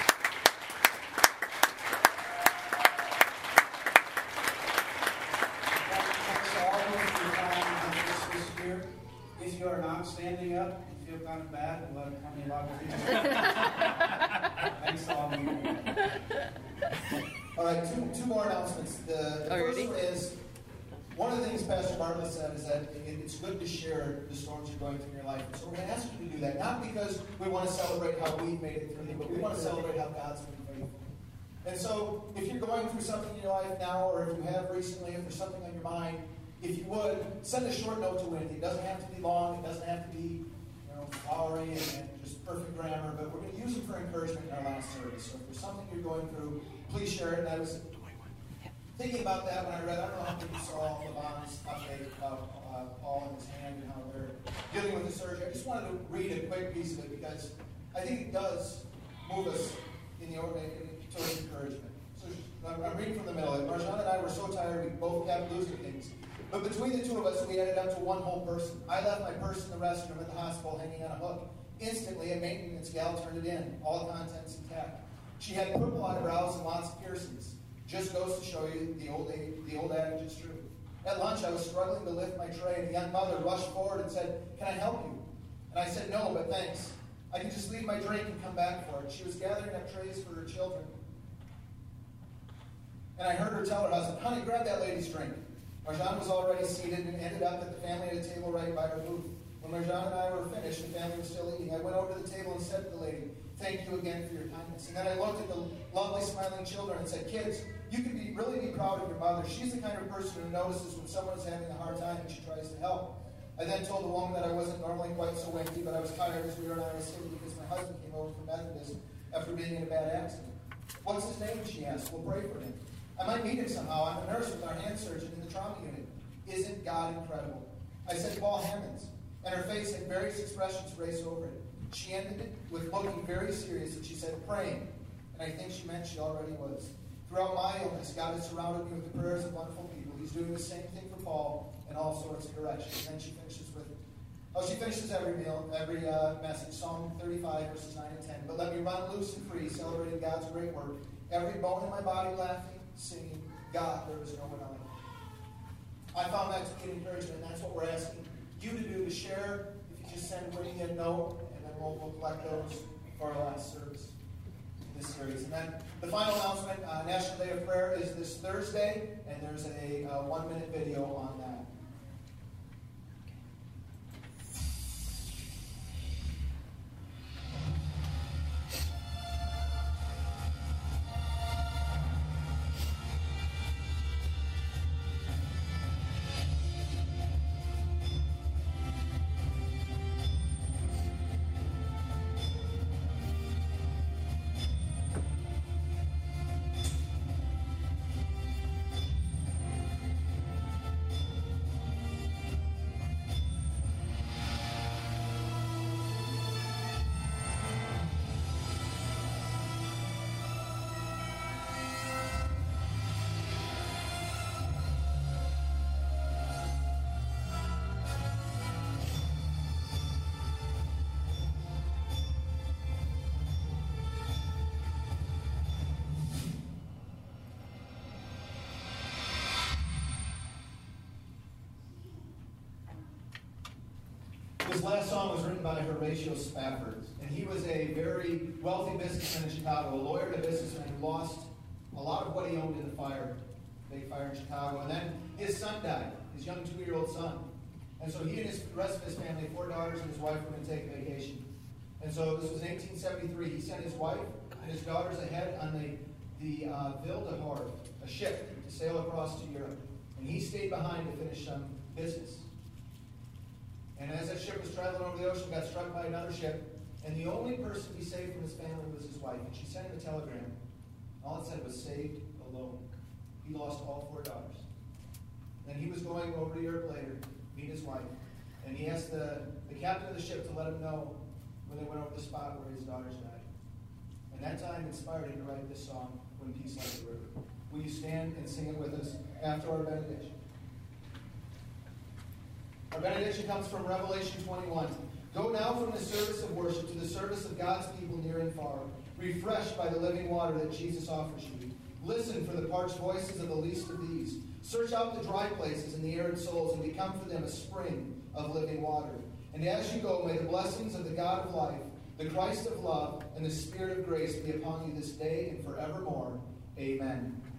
Thanks to all of you for your time this, this year. If you are not standing up and feel kind of bad, we'll have plenty of opportunities. Thanks to all of you. All right, two, two more announcements. The, the first one is, one of the things Pastor Bartlett said is that it, it's good to share the storms you're going through in your life. So we're going to ask you to do that, not because we want to celebrate how we made it through, but we want to celebrate how God's been faithful. And so, if you're going through something in your life now, or if you have recently, if there's something on your mind, if you would, send a short note to Wendy. It doesn't have to be long. It doesn't have to be, you know, flowery and, and just perfect grammar, but we're going to use it for encouragement in our last service. So if there's something you're going through, please share it. And I was thinking about that when I read, I don't know how many saw Levon's update about uh, Paul and his hand and how they're dealing with the surgery. I just wanted to read a quick piece of it because I think it does move us in the ordinary towards encouragement. So I'm reading from the middle. Marjan and I were so tired we both kept losing things. But between the two of us, we ended up to one whole person. I left my purse in the restroom at the hospital hanging on a hook. Instantly, a maintenance gal turned it in, all contents intact. She had purple eyebrows and lots of piercings. Just goes to show you the old the old adage is true. At lunch, I was struggling to lift my tray, and a young mother rushed forward and said, "Can I help you?" And I said, "No, but thanks. I can just leave my drink and come back for it." She was gathering up trays for her children. And I heard her tell her husband, "Honey, grab that lady's drink." Marjan was already seated and ended up at the family at a table right by our booth. When Marjan and I were finished, the family was still eating. I went over to the table and said to the lady, "Thank you again for your kindness." And then I looked at the lovely smiling children and said, "Kids, you can be really be proud of your mother. She's the kind of person who notices when someone is having a hard time and she tries to help." I then told the woman that I wasn't normally quite so winky, but I was tired as we were in Iowa City because my husband came over from Methodist after being in a bad accident. "What's his name?" she asked. "We'll pray for him. I might meet him somehow. I'm a nurse with our hand surgeon in the trauma unit." Isn't God incredible? I said, "Paul Hammonds." And her face had various expressions race over it. She ended it with looking very serious, and she said, "Praying." And I think she meant she already was. Throughout my illness, God has surrounded me with the prayers of wonderful people. He's doing the same thing for Paul in all sorts of directions. And then she finishes with, oh, she finishes every meal, every uh, message, Psalm thirty-five, verses nine and ten. "But let me run loose and free, celebrating God's great work. Every bone in my body laughing, singing, God, there is no one like." I found that to be an encouragement, and that's what we're asking you to do, to share. If you just send Winnie a note, and then we'll, we'll collect those for our last service in this series. And then the final announcement, uh, National Day of Prayer is this Thursday, and there's a uh, one-minute video on that. This last song was written by Horatio Spafford, and he was a very wealthy businessman in Chicago, a lawyer and a businessman who lost a lot of what he owned in the fire, big fire in Chicago. And then his son died, his young two-year-old son. And so he and his, the rest of his family, four daughters and his wife, were going to take a vacation. And so this was in eighteen seventy-three. He sent his wife and his daughters ahead on the, the uh, Ville de Horde, a ship to sail across to Europe. And he stayed behind to finish some business. And as that ship was traveling over the ocean, got struck by another ship. And the only person to be saved from his family was his wife. And she sent him a telegram. All it said was, "Saved alone." He lost all four daughters. Then he was going over to Europe later to meet his wife. And he asked the, the captain of the ship to let him know when they went over the spot where his daughters died. And that time inspired him to write this song, "When Peace Like the River." Will you stand and sing it with us after our benediction? Our benediction comes from Revelation twenty-one. "Go now from the service of worship to the service of God's people near and far, refreshed by the living water that Jesus offers you. Listen for the parched voices of the least of these. Search out the dry places and the arid souls, and become for them a spring of living water. And as you go, may the blessings of the God of life, the Christ of love, and the Spirit of grace be upon you this day and forevermore. Amen."